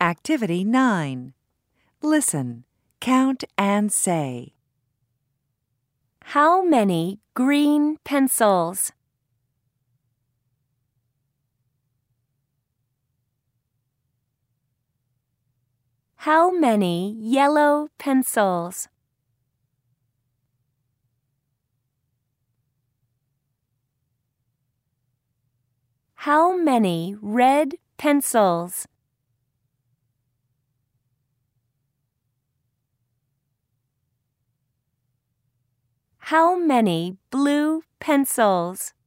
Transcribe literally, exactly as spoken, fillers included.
Activity nine. Listen, count and say. How many green pencils? How many yellow pencils? How many red pencils? How many blue pencils?